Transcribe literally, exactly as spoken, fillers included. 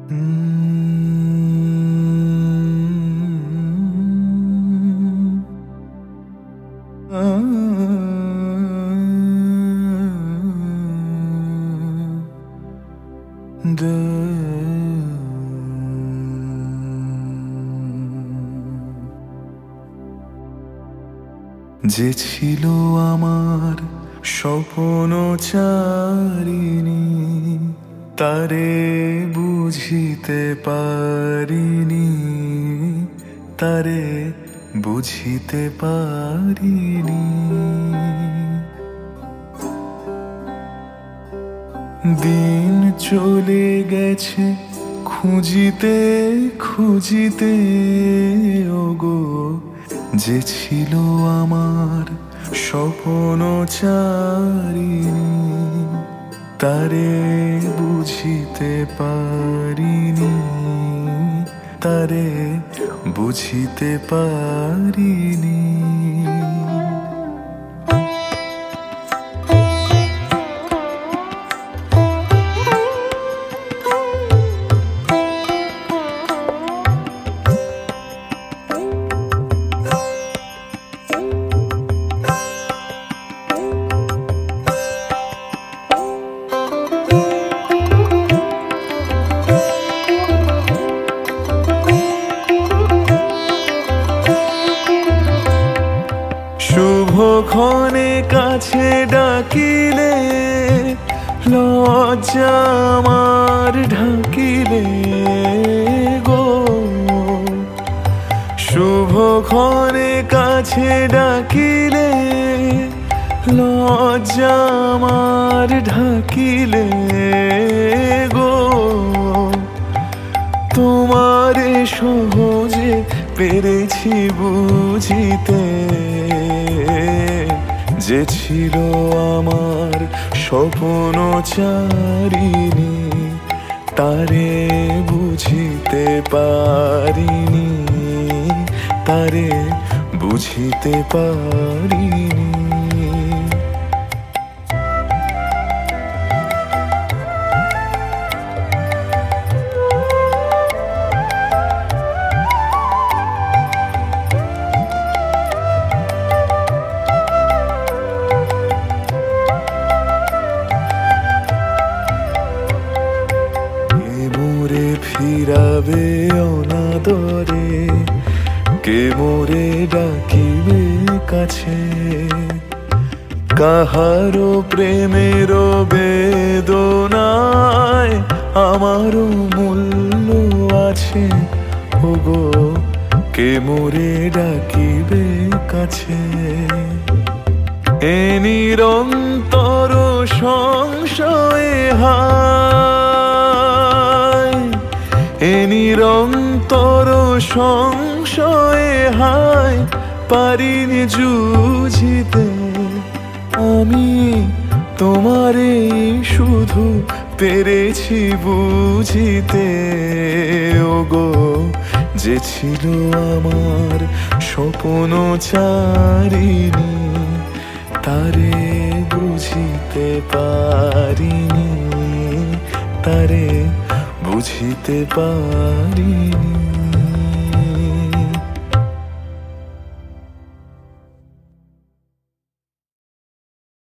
যে ছিল আমার স্বপ্ন চারিণী, তারে বুঝিতে পারিনি, তারে বুঝিতে পারিনি। দিন চলে গেছে খুঁজিতে খুঁজিতে, ওগো যে ছিল আমার স্বপ্ন চারিণী, তারে বুঝিতে পারিনি, তারে বুঝিতে পারিনি। শুভক্ষণে কাছে ডাকিলে, লজ্জা আমার ঢাকিলে গো। শুভক্ষণে কাছে ডাকিলে, লজ্জা আমার ঢাকিলে গো। তোমারে সহজে পেরেছি বুঝিতে, যে ছিল আমার স্বপ্ন চারিণী, তারে বুঝিতে পারিনি, তারে বুঝিতে পারিনি। ফিরাবে অনাদরে, কে মোরে ডাকিবে কাছে। কাহারো প্রেমের বেদনায় আমারও মূল্য আছে, ওগো কে মোরে ডাকিবে কাছে। এ নিরন্তর সংশয়ে হায়, এ নিরন্তর সংশয়ে হায়, পারিনি জুঝিতে আমি তোমারে শুধু পেরেছি বুঝিতে, ওগো যে ছিল আমার স্বপ্ন চারিণী, তারে বুঝিতে পারিনি, তারে বুঝিতে পারিনি।